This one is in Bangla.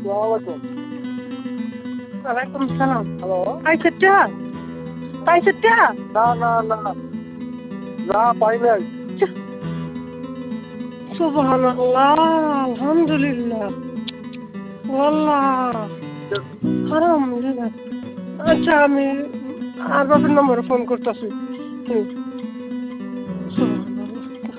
ওয়ালাইকুম। ওয়ালাইকুম সালাম। হ্যালো। পাইছে টা? না না না না, পাই নাই। সুবহানাল্লাহ, আলহামদুলিল্লাহ, ওয়াল্লাহ হারাম। আচ্ছা, আমি আর বাপের নম্বরে ফোন করতেছি।